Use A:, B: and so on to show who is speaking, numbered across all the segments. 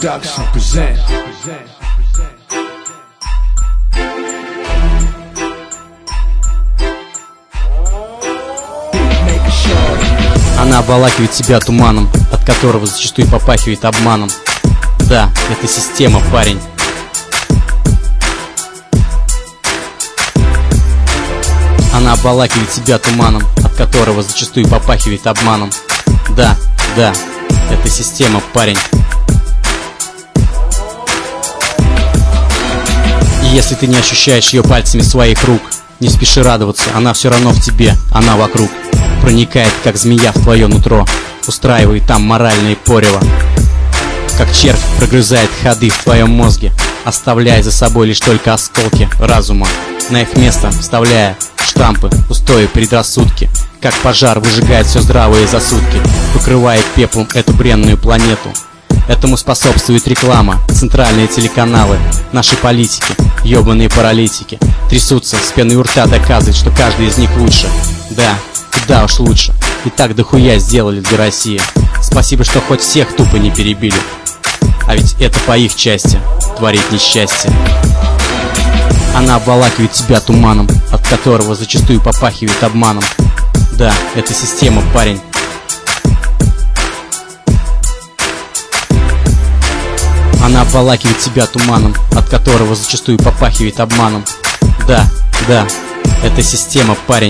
A: Production present.
B: Она обволакивает себя туманом, от которого зачастую попахивает обманом. Да, это система, парень. Она обволакивает себя туманом, от которого зачастую попахивает обманом. Да, это система, парень. И если ты не ощущаешь ее пальцами своих рук, не спеши радоваться, она все равно в тебе, она вокруг. Проникает, как змея, в твое нутро, устраивает там моральные порево. Как червь прогрызает ходы в твоем мозге, оставляя за собой лишь только осколки разума, на их место вставляя штампы, устои, предрассудки. Как пожар выжигает все здравое за сутки, покрывает пеплом эту бренную планету. Этому способствует реклама, центральные телеканалы, наши политики, ёбаные паралитики. Трясутся с пеной у рта, доказывают, что каждый из них лучше. Да, куда уж лучше. И так дохуя сделали для России. Спасибо, что хоть всех тупо не перебили. А ведь это по их части творить несчастье. Она обволакивает себя туманом, от которого зачастую попахивает обманом. Да, это система, парень. Она обволакивает себя туманом, от которого зачастую попахивает обманом. Да, это система, парень.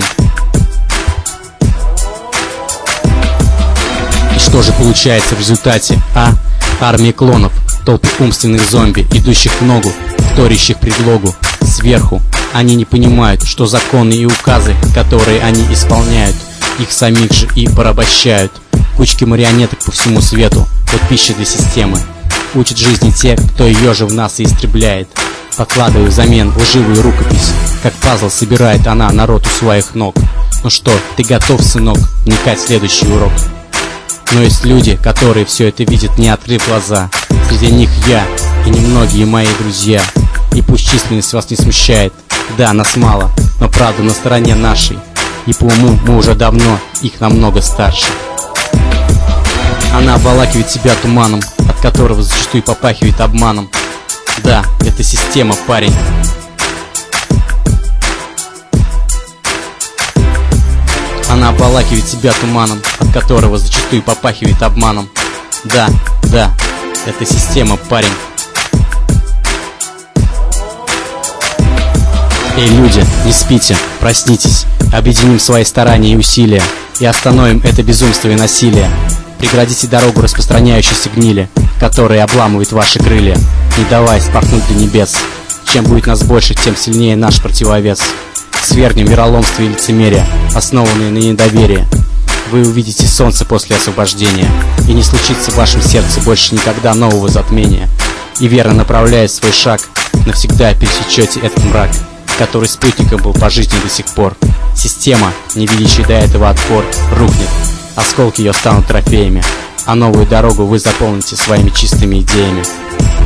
B: И что же получается в результате, а? Армия клонов, толпы умственных зомби, идущих в ногу, вторящих предлогу. Сверху они не понимают, что законы и указы, которые они исполняют, их самих же и порабощают. Кучки марионеток по всему свету, вот пища для системы. Учат жизни те, кто ее же в нас и истребляет. Подкладывая взамен лживую рукопись, как пазл собирает она народ у своих ног. Ну что, ты готов, сынок, вникать в следующий урок? Но есть люди, которые все это видят, не открыв глаза. Среди них я и немногие мои друзья. И пусть численность вас не смущает, да, нас мало, но правда на стороне нашей. И по уму мы уже давно их намного старше. Она обволакивает себя туманом, от которого зачастую попахивает обманом. Да, это система, парень. Она обволакивает себя туманом, от которого зачастую попахивает обманом. Да, это система, парень. Эй, люди, не спите, проснитесь, объединим свои старания и усилия и остановим это безумство и насилие. Преградите дорогу распространяющейся гнили, которая обламывает ваши крылья, не давая спорхнуть до небес. Чем будет нас больше, тем сильнее наш противовес. Свергнем вероломство и лицемерие, основанные на недоверии. Вы увидите солнце после освобождения, и не случится в вашем сердце больше никогда нового затмения. И верно направляя свой шаг, навсегда пересечете этот мрак, который спутником был по жизни до сих пор. Система, не видящая до этого отпор, рухнет. Осколки ее станут трофеями, а новую дорогу вы заполните своими чистыми идеями.